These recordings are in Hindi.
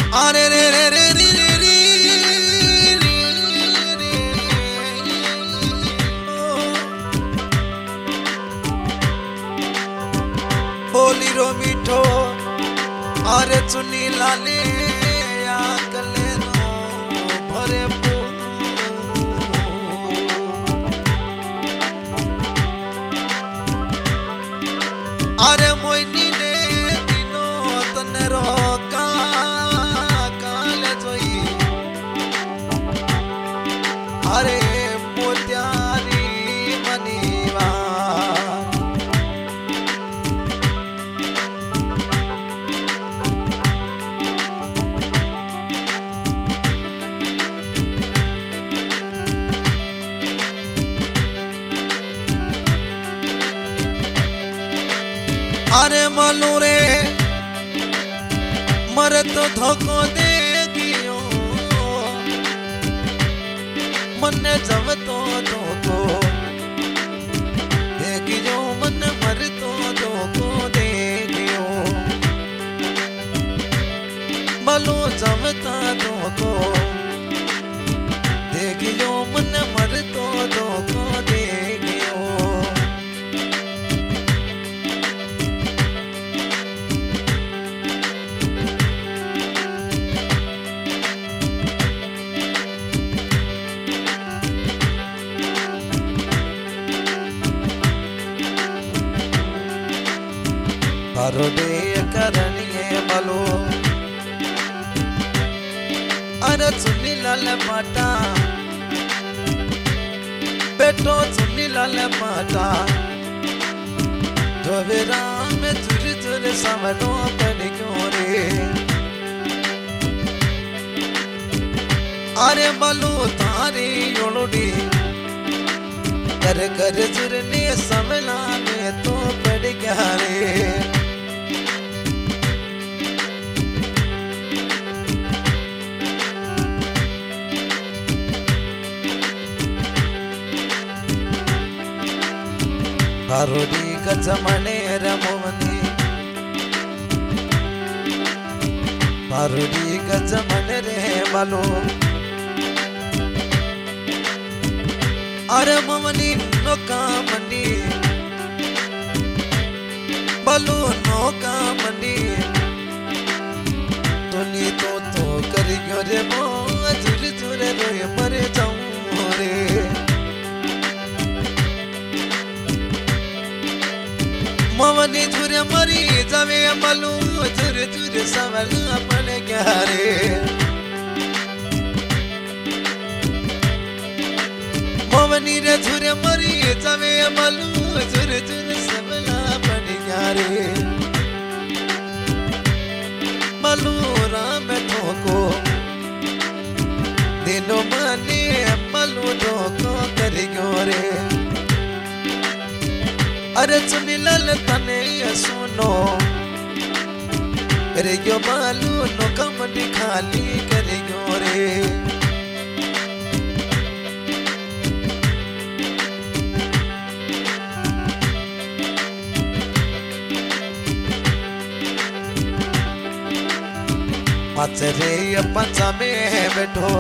अरे रे रे रे रे रे रे बोली रो मीठो अरे चुनी लाले गले नो भरे अरे मोइनी ने दिनो तने रोका काले जोई अरे मोत्यारी मनीवा अरे मलू रे मरे तो धोखो दे गियो मन्ने जब तो धोखो दे गियो मन मर तो धोखो दे गियो मलू जब ता धोखो दे गियो मन मर तो धोखो दे गियो हरोडे करनिए मलो अरे चुन्नी लाल माटा बेटो चुन्नी लाल माटा धोबेरा में तुझे तुझे सामनो पड़ क्यों रे अरे मलो तारी योलोडी कर कर जुरने समला में तो पड़ गया रे हरोडी गजमने रमोवनी हरोडी गजमने रे मलो अरे मोवनी नोका मनी बलू नोका मनी तोनी तो करियो रे मो झुर झुर रोए मरे जाऊं रे मोवनी झुरे मरी जावे मलू झुर झुर सवल अपने ग्यारे मोवनी रे झुरे मरी जावे मलू झुर झुर सवल अपने ग्यारे मलू राम ठोको दिनो मने मलू ठोको करियो रे अरे चुनी लाल तने सुनो करे यो मालू नो कमटी खाली करे यो रे मचरे पंचा में बैठो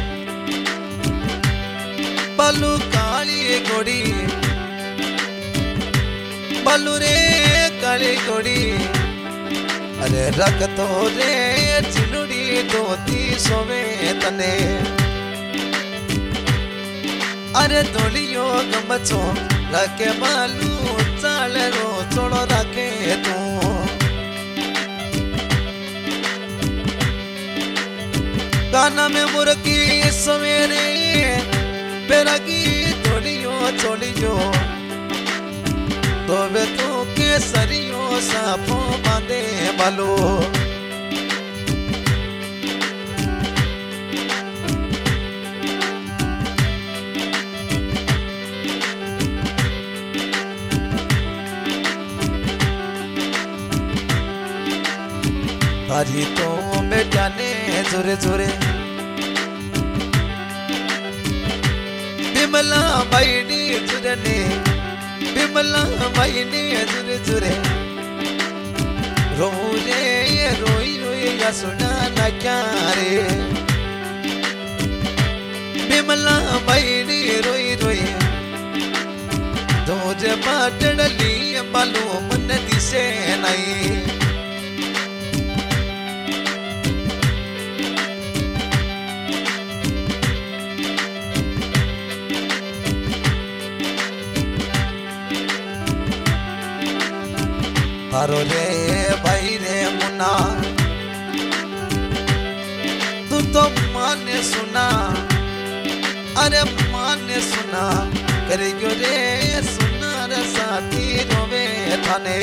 बालू काली घोड़ी बालू रे काली घोड़ी अरे रख तो रे चिनुड़ी दोती सोवे तने अरे दोलियो गमचो रखे बालू चाल रो चोड़ो रखे तू गाना में मुर्गी सवेरे पेरगी दोलियो चोलियो तो वे तो केसरियो साफो बांधे बालो हरी तो बेटा ने जोरे जोरे बिमला बाईनी जुरने बिमला बाईनी जुरे जुरे रोई रोई या सुना ना क्या रे बिमला बैरी रोई रोई दोज पाटड़ली बालू मन दिसे नहीं थारो रे भाई रे मुन्ना तू तो माने सुना अरे माने सुना करे क्यों रे सुना रे साथी रोवे थाने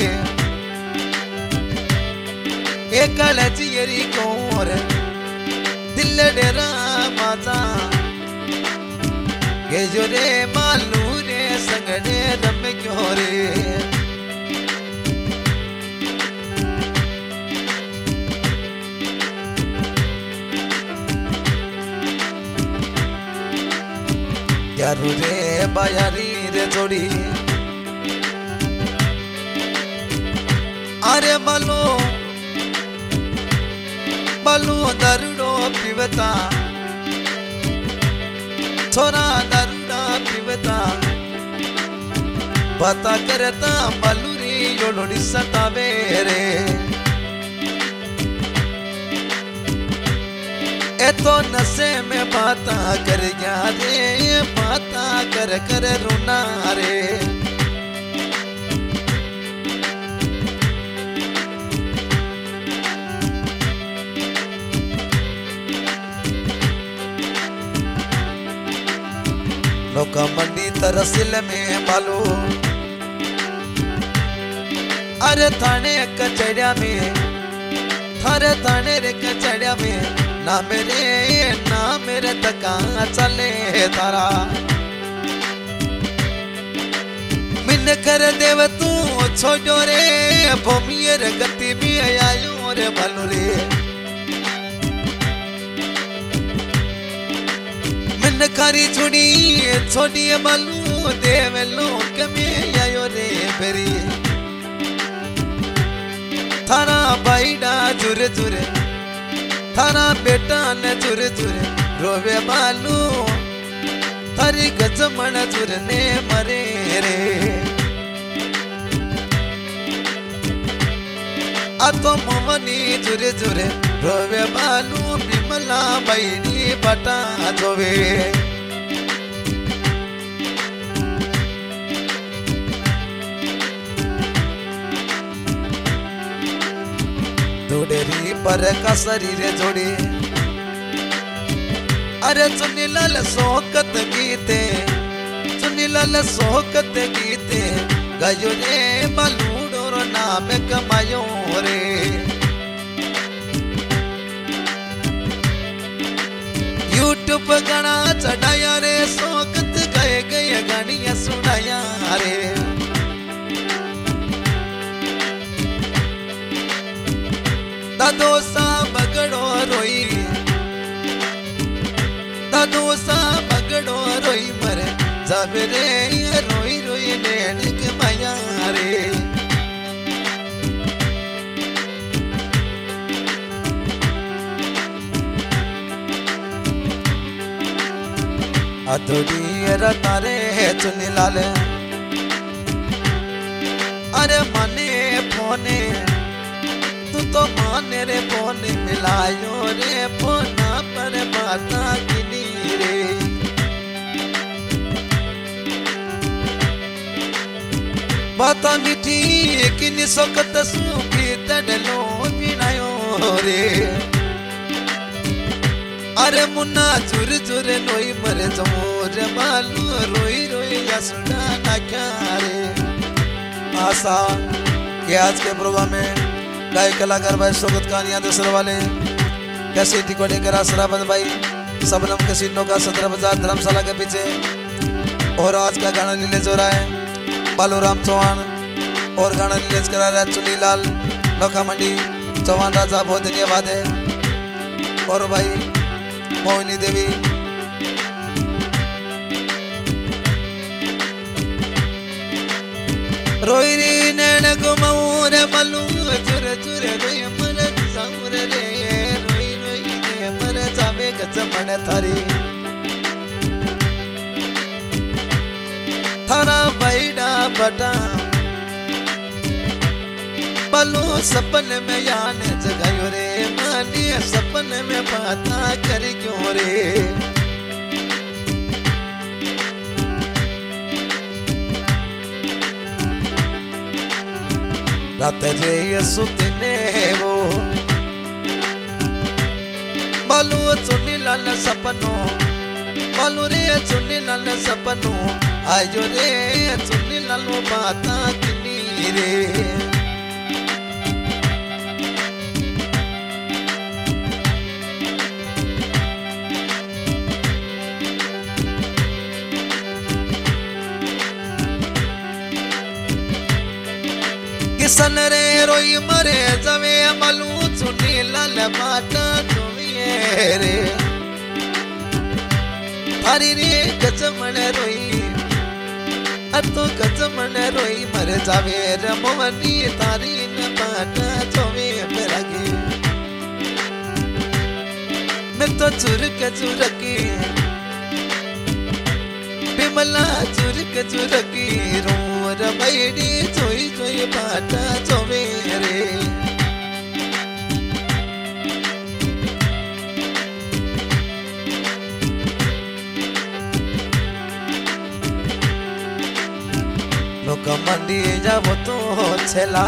एक लचियरी कोर दिल डेरा माता के जो रे मालू रे संगड़े रम क्यों रे यारू रे बायारी रे जोड़ी अरे बालू बालू दरुड़ो पिवता छोरा दरुड़ा पिवता पता करता बालू री योलोड़ी सतावे रे ए तो नशे में बाता कर गया रे बाता कर कर रोना रे लोक मंडी तरसिल में बालू अरे थाने कचड़िया में थारे थाने रे कचड़िया में ना मेरे तका चले तारा मिन कर देव तू छोड़ो रे भूमियर गति भी आयो रे भलो रे मिन खारी छुड़ी छोड़ी भलू देव लोक में आयो रे बेरी थारा बाईडा जुरे जुरे थारा बेटा ने चुरे चुरे रोवे बालू थारी गजमण चुरने मरे रे अतो मोहनी चुरे चुरे रोवे बालू बिमला बैनी बटा जोवे जोड़ेरी पर का शरीर जोड़ी अरे चुनीलाल सोकत गीते चुनीलाल सोकत गीते गायो रे बालूडो रो नाम कमायो रे यूट्यूब गाना चढ़ाया रे सोकत गए गए गानियां सुनाया रे दादोसा बगड़ो रोई दादोसा बगड़ो रोई मरे जब रे रोई रोई नैन के माया रे अधूरी रतारे चुनीलाल अरे मने फोने तू तो माने रे फोन मिलायो रे फोना पर बाता किनी रे बाता मिठी किनी सोकत सूखी तडलो बिनायो रे अरे मुन्ना चुर चुर नोई मरे जमोर बालू रोई रोई या सुना ना क्या रे आशा कि आज के प्रोग्राम में गाय कलाकार भाई स्वागत कहानियां दूसरे वाले कैसे रिकॉर्डिंग करा सराबंद भाई सबनम कैसीनो का 17 बाजार धर्मशाला के पीछे और आज का गाना रिलीज हो रहा है बालूराम चौहान और गाना रिलीज करा रहा है चुनीलाल नौखा मंडी चौहान राजा बहुत धन्यवाद है और भाई मोहिनी देवी रोईरी नैन गुमऊर मलू चुर चुर रोई मन साउर रे बटा बालू सपने में याने जगायो रे मानी सपने में बाता करी क्यों रे रात रे सुतने वो बालू चुनी लाल सपनों बालू रे चुनी लाल सपनों आयो रे चुनी लालो बाता किनी रे किसन रे रोई मरे जवे बालू चुनी लाल बाता रे थारी रे गजमण रोई अतो गजमण रोई मर जावे रे मोहनी तारी न बाटा चोवे मेरागे मैं तो चुरकी बिमला चुरकी रो रे बैडी चोई चोई बाटा चोवे रे लोक मंडी जाबो तो छेला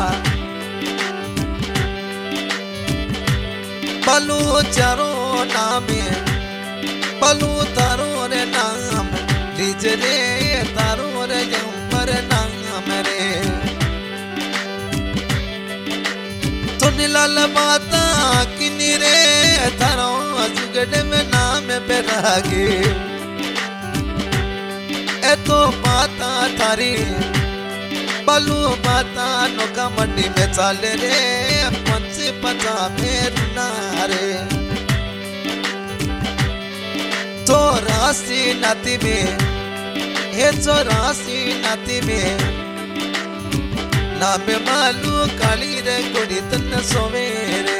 बालू चारो नामे बालू तारो रे नाम लीज रे तारो रे जम्पर नाम रे सुनी लाल माता किनी रे तारो जुगड़ में नाम बेरागे ए तो माता थारी बालू माता नौका मंडी में चाले रे पंचे पचा में रुना रे चौरासी नाती में हे चौरासी नाती में नाम मालू काली रे गोड़ी तन सोवे रे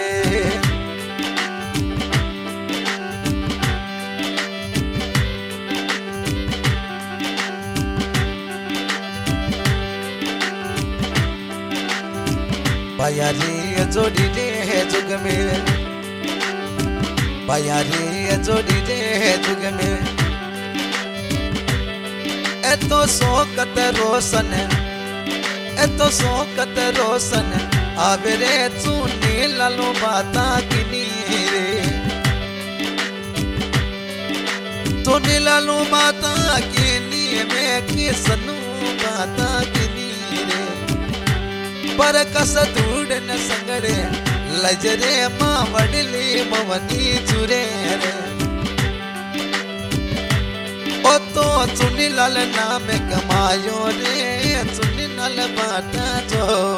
बायारी जोड़ी दे जुग में बायारी जोड़ी दे जुग में ए तो शौकत रोशन ए तो शौकत रोशन आवे रे चुनी लालो बाता किनी रे चुनी लालो बाता किनी में किसनु बाता किनी रे पर कस दूड न संगड़े लजरे मां वडली मवनी चुरे रे ओ तो चुनी लाल नाम कमायो रे चुनी लाल बाटा जो